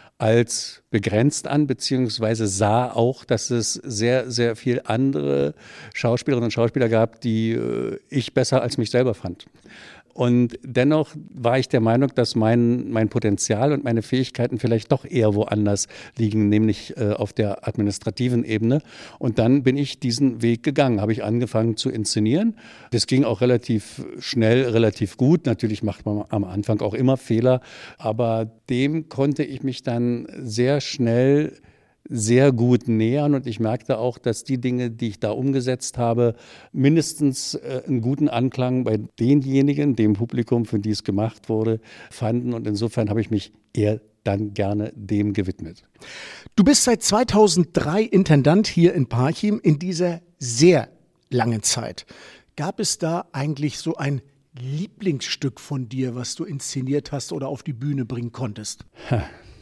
S4: als begrenzt an, beziehungsweise sah auch, dass es sehr, sehr viel andere Schauspielerinnen und Schauspieler gab, die äh, ich besser als mich selber fand. Und dennoch war ich der Meinung, dass mein, mein Potenzial und meine Fähigkeiten vielleicht doch eher woanders liegen, nämlich äh, auf der administrativen Ebene. Und dann bin ich diesen Weg gegangen, habe ich angefangen zu inszenieren. Das ging auch relativ schnell, relativ gut. Natürlich macht man am Anfang auch immer Fehler, aber dem konnte ich mich dann sehr schnell sehr gut nähern, und ich merkte auch, dass die Dinge, die ich da umgesetzt habe, mindestens äh, einen guten Anklang bei denjenigen, dem Publikum, für die es gemacht wurde, fanden, und insofern habe ich mich eher dann gerne dem gewidmet.
S3: Du bist seit zweitausenddrei Intendant hier in Parchim. In dieser sehr langen Zeit gab es da eigentlich so ein Lieblingsstück von dir, was du inszeniert hast oder auf die Bühne bringen konntest?
S4: Ha.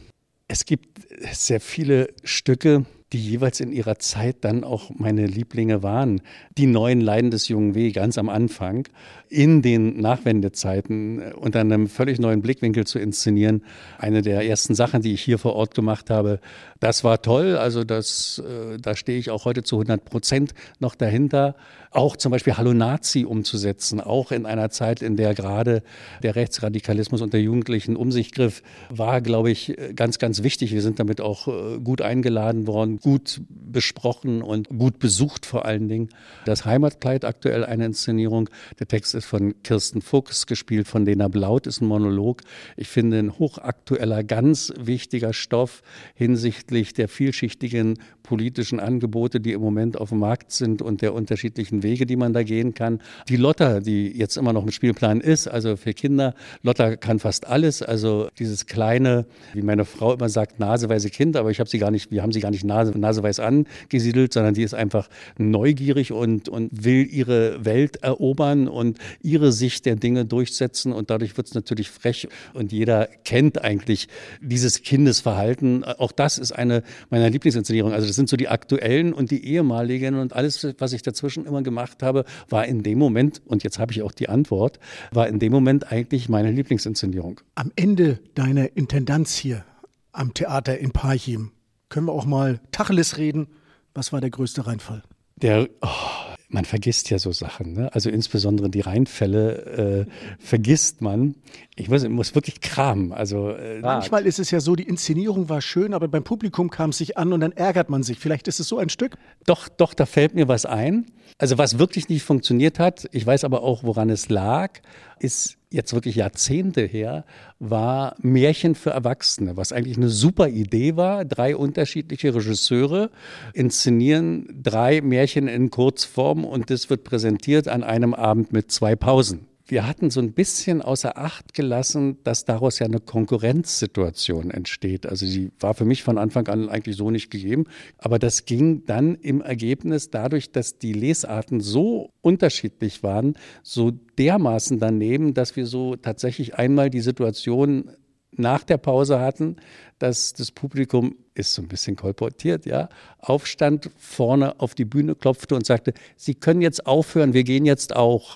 S4: Es gibt sehr viele Stücke, die jeweils in ihrer Zeit dann auch meine Lieblinge waren. Die neuen Leiden des jungen W. ganz am Anfang, in den Nachwendezeiten unter einem völlig neuen Blickwinkel zu inszenieren. Eine der ersten Sachen, die ich hier vor Ort gemacht habe, das war toll. Also das, äh, da stehe ich auch heute zu hundert Prozent noch dahinter. Auch zum Beispiel Hallo Nazi umzusetzen, auch in einer Zeit, in der gerade der Rechtsradikalismus unter Jugendlichen um sich griff, war, glaube ich, ganz, ganz wichtig. Wir sind damit auch gut eingeladen worden, gut besprochen und gut besucht vor allen Dingen. Das Heimatkleid, aktuell eine Inszenierung. Der Text ist von Kirsten Fuchs, gespielt von Lena Blaut, ist ein Monolog. Ich finde ein hochaktueller, ganz wichtiger Stoff hinsichtlich der vielschichtigen politischen Angebote, die im Moment auf dem Markt sind und der unterschiedlichen Wege, die man da gehen kann. Die Lotta, die jetzt immer noch im Spielplan ist, also für Kinder, Lotta kann fast alles, also dieses kleine, wie meine Frau immer sagt, naseweise Kind, aber ich habe sie gar nicht, wir haben sie gar nicht nase, naseweiß angesiedelt, sondern die ist einfach neugierig und, und will ihre Welt erobern und ihre Sicht der Dinge durchsetzen und dadurch wird es natürlich frech und jeder kennt eigentlich dieses Kindesverhalten. Auch das ist eine meiner Lieblingsinszenierungen, also das sind so die aktuellen und die ehemaligen und alles, was ich dazwischen immer gemacht habe, war in dem Moment, und jetzt habe ich auch die Antwort, war in dem Moment eigentlich meine Lieblingsinszenierung.
S3: Am Ende deiner Intendanz hier am Theater in Parchim können wir auch mal Tacheles reden. Was war der größte Reinfall?
S4: Der, oh, man vergisst ja so Sachen, ne? Also insbesondere die Reinfälle äh, vergisst man. Ich muss, muss wirklich kramen. Also, äh,
S3: Manchmal ist es ja so, die Inszenierung war schön, aber beim Publikum kam es sich an und dann ärgert man sich. Vielleicht ist es so ein Stück?
S4: Doch, doch, da fällt mir was ein. Also was wirklich nicht funktioniert hat, ich weiß aber auch, woran es lag, ist jetzt wirklich Jahrzehnte her, war Märchen für Erwachsene, was eigentlich eine super Idee war. Drei unterschiedliche Regisseure inszenieren drei Märchen in Kurzform und das wird präsentiert an einem Abend mit zwei Pausen. Wir hatten so ein bisschen außer Acht gelassen, dass daraus ja eine Konkurrenzsituation entsteht. Also die war für mich von Anfang an eigentlich so nicht gegeben. Aber das ging dann im Ergebnis dadurch, dass die Lesarten so unterschiedlich waren, so dermaßen daneben, dass wir so tatsächlich einmal die Situation nach der Pause hatten, dass das Publikum, ist so ein bisschen kolportiert, ja, aufstand, vorne auf die Bühne klopfte und sagte, Sie können jetzt aufhören, wir gehen jetzt auch.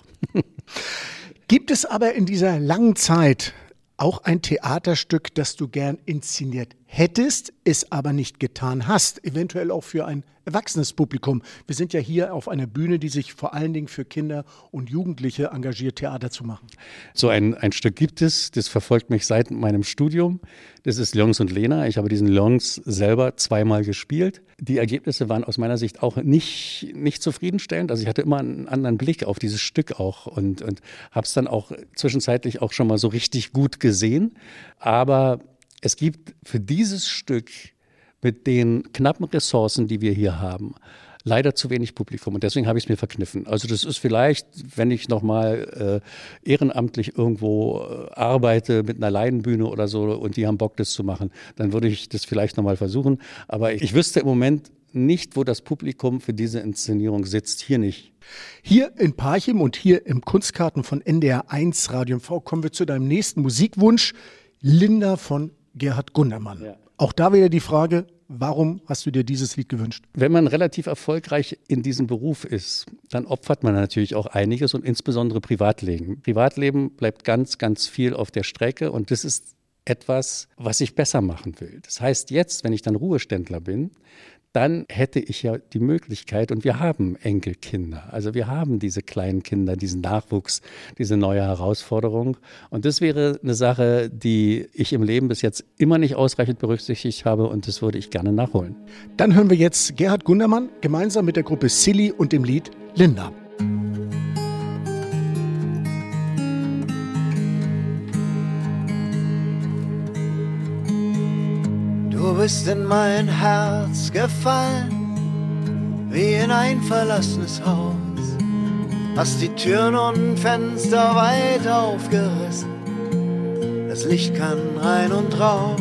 S3: Gibt es aber in dieser langen Zeit auch ein Theaterstück, das du gern inszeniert hättest, es aber nicht getan hast, eventuell auch für ein erwachsenes Publikum? Wir sind ja hier auf einer Bühne, die sich vor allen Dingen für Kinder und Jugendliche engagiert, Theater zu machen.
S4: So ein, ein Stück gibt es, das verfolgt mich seit meinem Studium. Das ist Lyons und Lena. Ich habe diesen Lyons selber zweimal gespielt. Die Ergebnisse waren aus meiner Sicht auch nicht, nicht zufriedenstellend. Also ich hatte immer einen anderen Blick auf dieses Stück auch und, und habe es dann auch zwischenzeitlich auch schon mal so richtig gut gesehen. Aber es gibt für dieses Stück mit den knappen Ressourcen, die wir hier haben, leider zu wenig Publikum. Und deswegen habe ich es mir verkniffen. Also das ist vielleicht, wenn ich nochmal äh, ehrenamtlich irgendwo äh, arbeite mit einer Laienbühne oder so und die haben Bock, das zu machen, dann würde ich das vielleicht nochmal versuchen. Aber ich, ich wüsste im Moment nicht, wo das Publikum für diese Inszenierung sitzt. Hier nicht.
S3: Hier in Parchim und hier im Kunstkarten von N D R eins Radio M V kommen wir zu deinem nächsten Musikwunsch. Linda von Gerhard Gundermann. Ja. Auch da wieder die Frage, warum hast du dir dieses Lied gewünscht?
S4: Wenn man relativ erfolgreich in diesem Beruf ist, dann opfert man natürlich auch einiges und insbesondere Privatleben. Privatleben bleibt ganz, ganz viel auf der Strecke und das ist etwas, was ich besser machen will. Das heißt jetzt, wenn ich dann Ruheständler bin, dann hätte ich ja die Möglichkeit, und wir haben Enkelkinder, also wir haben diese kleinen Kinder, diesen Nachwuchs, diese neue Herausforderung. Und das wäre eine Sache, die ich im Leben bis jetzt immer nicht ausreichend berücksichtigt habe und das würde ich gerne nachholen.
S3: Dann hören wir jetzt Gerhard Gundermann gemeinsam mit der Gruppe Silly und dem Lied Linda.
S6: Du bist in mein Herz gefallen, wie in ein verlassenes Haus. Hast die Türen und Fenster weit aufgerissen, das Licht kann rein und raus.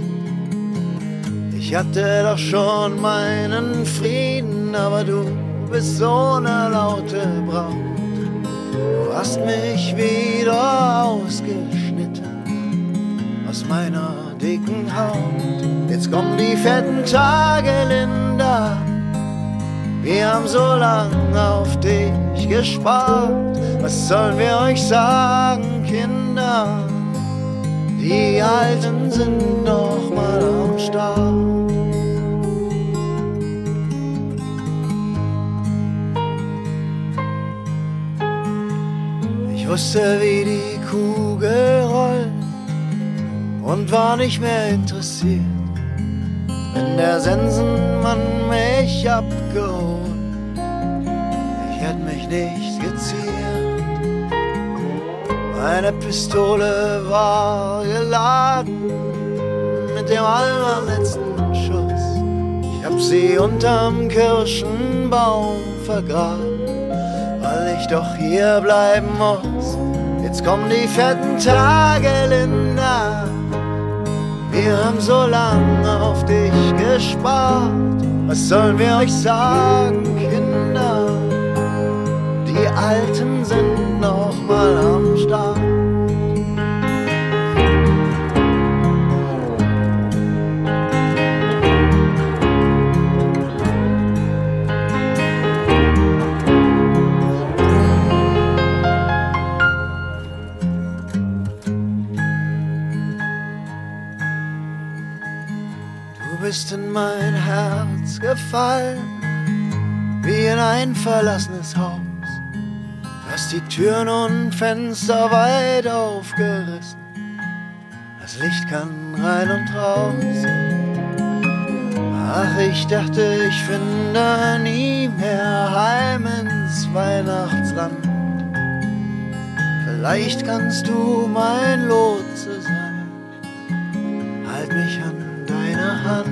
S6: Ich hatte doch schon meinen Frieden, aber du bist so eine laute Braut. Du hast mich wieder ausgeschnitten aus meiner
S7: dicken Haut. Jetzt kommen die fetten Tage, Linda. Wir haben so lang auf dich gespart. Was sollen wir euch sagen, Kinder? Die Alten sind noch mal am Start. Ich wusste, wie die Kugel rollt und war nicht mehr interessiert, wenn der Sensenmann mich abgeholt. Ich hätte mich nicht skizziert. Meine Pistole war geladen mit dem allerletzten Schuss. Ich hab sie unterm Kirschenbaum vergraben, weil ich doch hier bleiben muss. Jetzt kommen die fetten Tage, Linda. Wir haben so lang auf dich gespart. Was sollen wir euch sagen, Kinder? Die Alten sind noch mal am Start. Du bist in mein Herz gefallen, wie in ein verlassenes Haus. Hast die Türen und Fenster weit aufgerissen, das Licht kann rein und raus. Ach, ich dachte, ich finde nie mehr heim ins Weihnachtsland. Vielleicht kannst du mein Lotse sein, halt mich an deine Hand.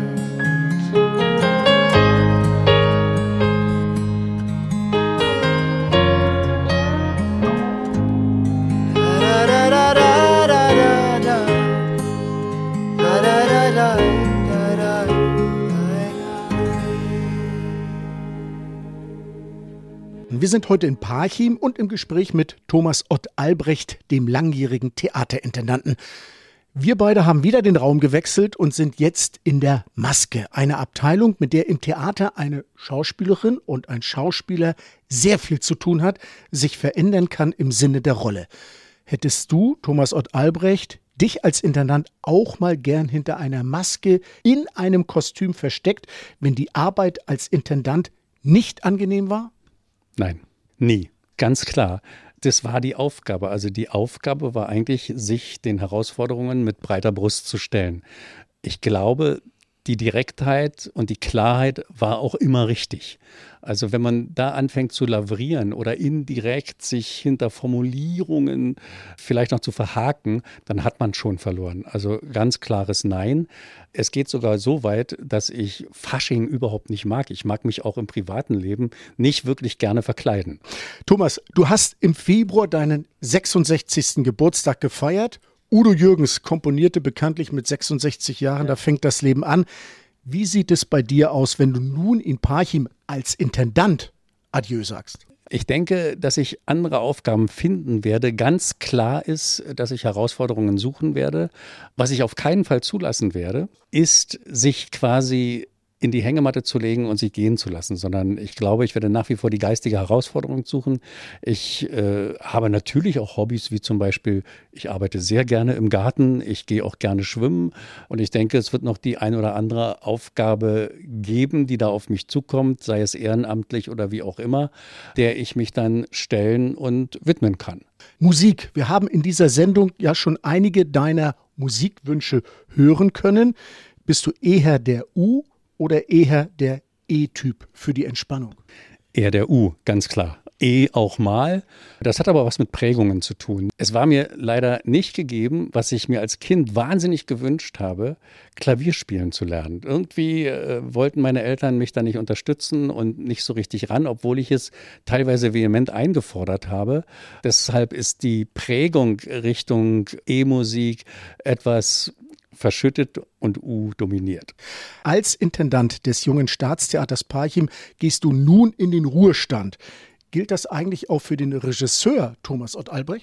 S3: Wir sind heute in Parchim und im Gespräch mit Thomas Ott Albrecht, dem langjährigen Theaterintendanten. Wir beide haben wieder den Raum gewechselt und sind jetzt in der Maske, eine Abteilung, mit der im Theater eine Schauspielerin und ein Schauspieler sehr viel zu tun hat, sich verändern kann im Sinne der Rolle. Hättest du, Thomas Ott Albrecht, dich als Intendant auch mal gern hinter einer Maske in einem Kostüm versteckt, wenn die Arbeit als Intendant nicht angenehm war?
S4: Nein, nie. Ganz klar. Das war die Aufgabe. Also die Aufgabe war eigentlich, sich den Herausforderungen mit breiter Brust zu stellen. Ich glaube, die Direktheit und die Klarheit war auch immer richtig. Also wenn man da anfängt zu lavrieren oder indirekt sich hinter Formulierungen vielleicht noch zu verhaken, dann hat man schon verloren. Also ganz klares Nein. Es geht sogar so weit, dass ich Fasching überhaupt nicht mag. Ich mag mich auch im privaten Leben nicht wirklich gerne verkleiden.
S3: Thomas, du hast im Februar deinen sechsundsechzigsten Geburtstag gefeiert. Udo Jürgens komponierte bekanntlich mit sechsundsechzig Jahren, ja. Da fängt das Leben an. Wie sieht es bei dir aus, wenn du nun in Parchim als Intendant Adieu sagst?
S4: Ich denke, dass ich andere Aufgaben finden werde. Ganz klar ist, dass ich Herausforderungen suchen werde. Was ich auf keinen Fall zulassen werde, ist, sich quasi in die Hängematte zu legen und sich gehen zu lassen, sondern ich glaube, ich werde nach wie vor die geistige Herausforderung suchen. Ich äh, habe natürlich auch Hobbys, wie zum Beispiel, ich arbeite sehr gerne im Garten, ich gehe auch gerne schwimmen und ich denke, es wird noch die ein oder andere Aufgabe geben, die da auf mich zukommt, sei es ehrenamtlich oder wie auch immer, der ich mich dann stellen und widmen kann.
S3: Musik. Wir haben in dieser Sendung ja schon einige deiner Musikwünsche hören können. Bist du eher der U- oder eher der E-Typ für die Entspannung?
S4: Eher der U, ganz klar. E auch mal. Das hat aber was mit Prägungen zu tun. Es war mir leider nicht gegeben, was ich mir als Kind wahnsinnig gewünscht habe, Klavier spielen zu lernen. Irgendwie äh, wollten meine Eltern mich da nicht unterstützen und nicht so richtig ran, obwohl ich es teilweise vehement eingefordert habe. Deshalb ist die Prägung Richtung E-Musik etwas verschüttet und U dominiert.
S3: Als Intendant des Jungen Staatstheaters Parchim gehst du nun in den Ruhestand. Gilt das eigentlich auch für den Regisseur Thomas Ott Albrecht?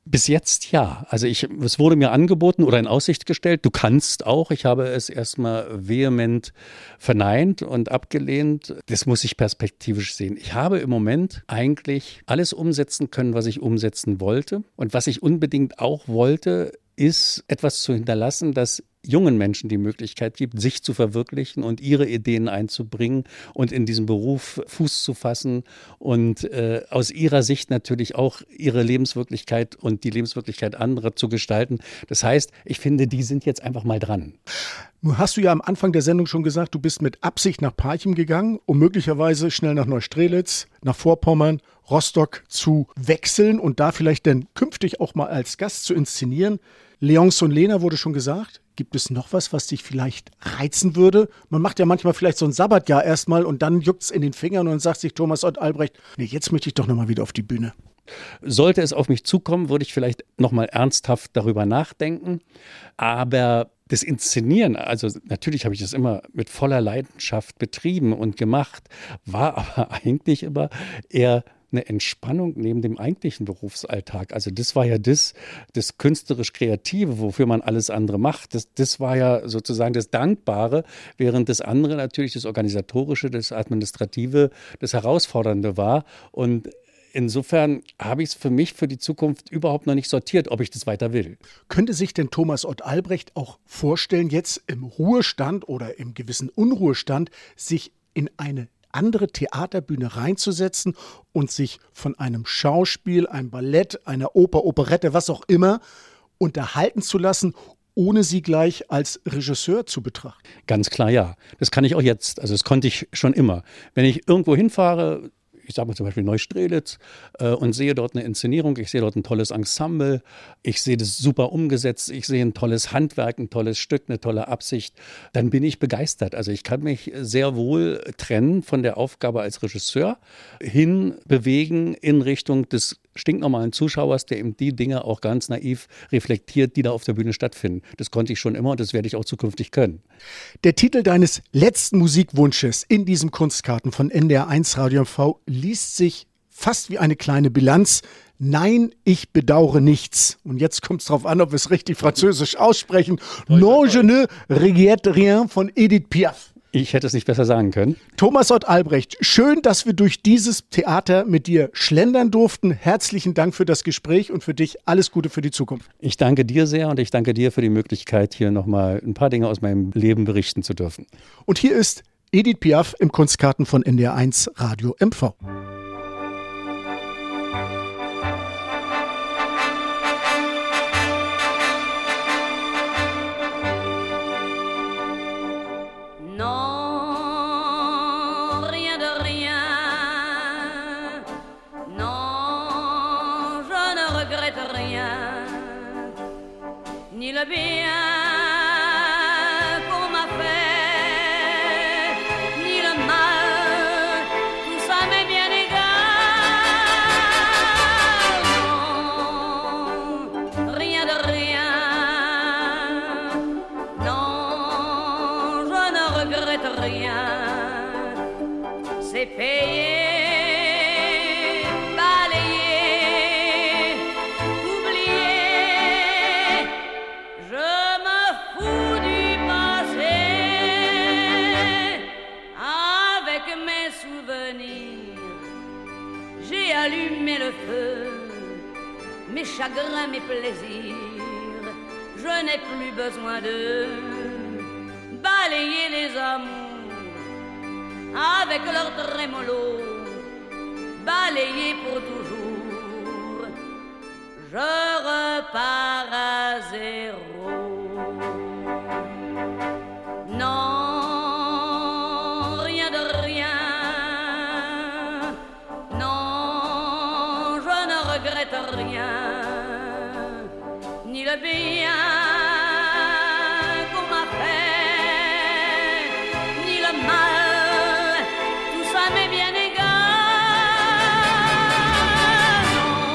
S4: Bis jetzt ja. Also ich, es wurde mir angeboten oder in Aussicht gestellt, du kannst auch. Ich habe es erstmal vehement verneint und abgelehnt. Das muss ich perspektivisch sehen. Ich habe im Moment eigentlich alles umsetzen können, was ich umsetzen wollte. Und was ich unbedingt auch wollte, ist etwas zu hinterlassen, das jungen Menschen die Möglichkeit gibt, sich zu verwirklichen und ihre Ideen einzubringen und in diesem Beruf Fuß zu fassen und äh, aus ihrer Sicht natürlich auch ihre Lebenswirklichkeit und die Lebenswirklichkeit anderer zu gestalten. Das heißt, ich finde, die sind jetzt einfach mal dran.
S3: Nun hast du ja am Anfang der Sendung schon gesagt, du bist mit Absicht nach Parchim gegangen, um möglicherweise schnell nach Neustrelitz, nach Vorpommern, Rostock zu wechseln und da vielleicht dann künftig auch mal als Gast zu inszenieren. Leonce und Lena wurde schon gesagt. Gibt es noch was, was dich vielleicht reizen würde? Man macht ja manchmal vielleicht so ein Sabbatjahr erstmal und dann juckt es in den Fingern und dann sagt sich Thomas Ott Albrecht, nee, jetzt möchte ich doch nochmal wieder auf die Bühne.
S4: Sollte es auf mich zukommen, würde ich vielleicht nochmal ernsthaft darüber nachdenken. Aber das Inszenieren, also natürlich habe ich das immer mit voller Leidenschaft betrieben und gemacht, war aber eigentlich immer eher eine Entspannung neben dem eigentlichen Berufsalltag. Also das war ja das, das künstlerisch-kreative, wofür man alles andere macht. Das, das war ja sozusagen das Dankbare, während das andere natürlich das Organisatorische, das Administrative, das Herausfordernde war. Und insofern habe ich es für mich, für die Zukunft überhaupt noch nicht sortiert, ob ich das weiter will.
S3: Könnte sich denn Thomas Ott Albrecht auch vorstellen, jetzt im Ruhestand oder im gewissen Unruhestand sich in eine andere Theaterbühne reinzusetzen und sich von einem Schauspiel, einem Ballett, einer Oper, Operette, was auch immer, unterhalten zu lassen, ohne sie gleich als Regisseur zu betrachten?
S4: Ganz klar, ja. Das kann ich auch jetzt. Also das konnte ich schon immer. Wenn ich irgendwo hinfahre, ich sage mal zum Beispiel Neustrelitz äh, und sehe dort eine Inszenierung, ich sehe dort ein tolles Ensemble, ich sehe das super umgesetzt, ich sehe ein tolles Handwerk, ein tolles Stück, eine tolle Absicht, dann bin ich begeistert. Also ich kann mich sehr wohl trennen von der Aufgabe als Regisseur, hin bewegen in Richtung des stinknormalen Zuschauers, der eben die Dinge auch ganz naiv reflektiert, die da auf der Bühne stattfinden. Das konnte ich schon immer und das werde ich auch zukünftig können.
S3: Der Titel deines letzten Musikwunsches in diesem Kunstkarten von N D R eins Radio M V liest sich fast wie eine kleine Bilanz. Nein, ich bedauere nichts. Und jetzt kommt es darauf an, ob wir es richtig französisch aussprechen. Non, je ne regrette rien von Edith Piaf.
S4: Ich hätte es nicht besser sagen können.
S3: Thomas Ott Albrecht, schön, dass wir durch dieses Theater mit dir schlendern durften. Herzlichen Dank für das Gespräch und für dich alles Gute für die Zukunft.
S4: Ich danke dir sehr und ich danke dir für die Möglichkeit, hier nochmal ein paar Dinge aus meinem Leben berichten zu dürfen.
S3: Und hier ist Edith Piaf im Kunstkarten von N D R eins Radio M V.
S5: Ni le bien qu'on m'a fait, ni le mal, tout ça m'est bien égal. Non, rien de rien. Non, je ne regrette rien. C'est payé. Allumer le feu, mes chagrins, mes plaisirs, je n'ai plus besoin de balayer les amours avec leur trémolo, balayer pour toujours, je repars à zéro. Non, rien de rien. Rien, ni le bien qu'on m'a fait, ni le mal, tout ça m'est bien égal.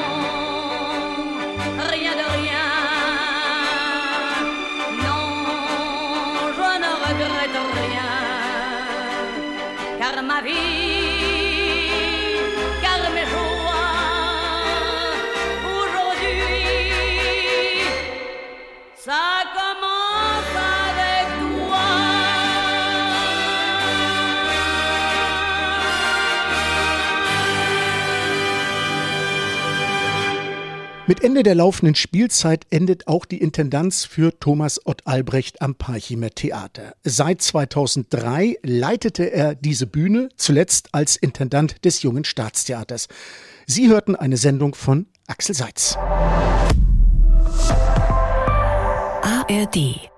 S5: Non, rien de rien. Non, je ne regrette rien, car ma vie, car mes jours aujourd'hui
S3: Mit Ende der laufenden Spielzeit endet auch die Intendanz für Thomas Ott Albrecht am Parchimer Theater. Seit zweitausenddrei leitete er diese Bühne, zuletzt als Intendant des Jungen Staatstheaters. Sie hörten eine Sendung von Axel Seitz.
S8: A R D